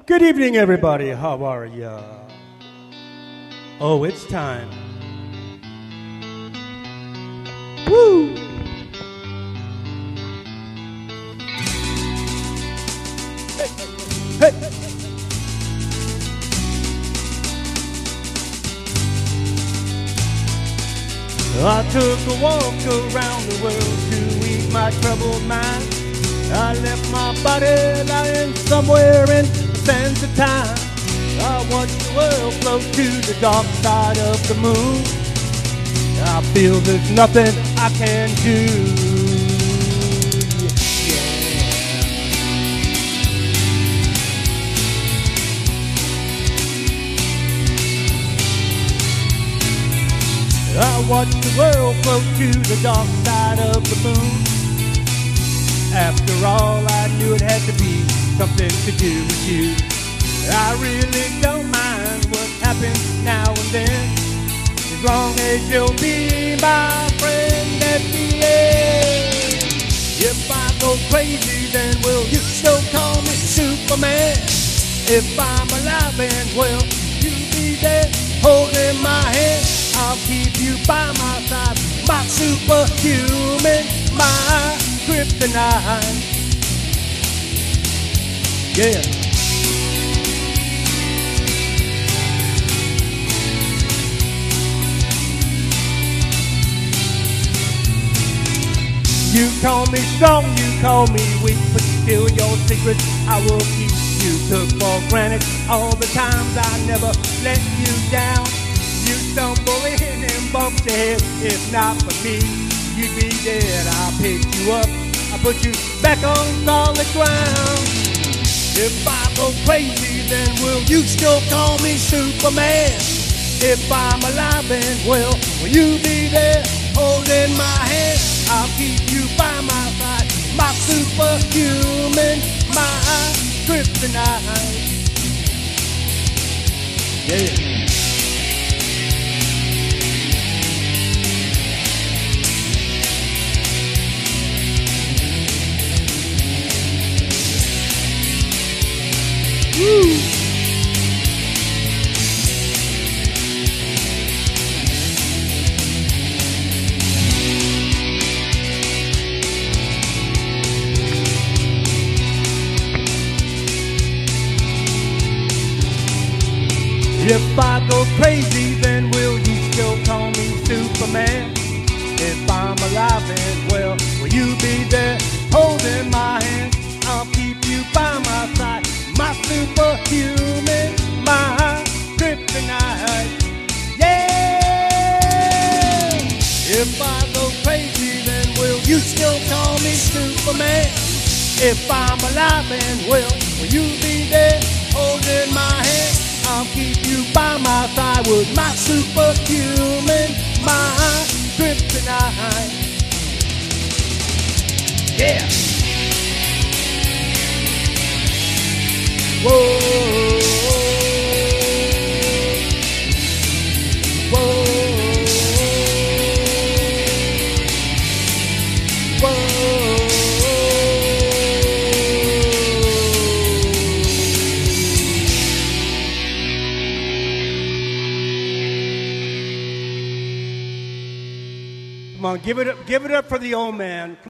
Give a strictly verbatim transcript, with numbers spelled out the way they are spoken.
Good evening, everybody. How are ya? Oh, it's time. Woo! Hey, hey, hey. I took a walk around the world to ease my troubled mind. I left my body lying somewhere in the sands of time. I watched the world float to the dark side of the moon. I feel there's nothing I can do. I watched the world float to the dark side of the moon. After all, I knew it had to be something to do with you. I really don't mind what happens now and then, as long as you'll be my friend at the end. If I go crazy, then will you still call me Superman? If I'm alive and well, you be there holding my hand. I'll keep you by my side, my superhuman, my kryptonite. Yeah. You call me strong, you call me weak, but still your secrets I will keep. You took for granted all the times I never let you down. You stumble in and bump your head. If not for me, you'd be dead. I'll pick you up, I'll put you back on solid ground. If I go crazy, then will you still call me Superman? If I'm alive and well, will you be there holding my hand? I'll keep you by my side, my superhuman, my kryptonite. Yeah. Woo. If I go crazy, then will you still call me Superman? If I'm alive and well, will you be there holding my hand? I'll keep you by my side, my superhuman, my kryptonite. Yeah! If I go crazy, then will you still call me Superman? If I'm alive and well, will you be there holding my hand? I'll keep you by my side with my superhuman, my kryptonite. Yeah! Whoa, whoa, whoa. Come on, give it up, give it up for the old man.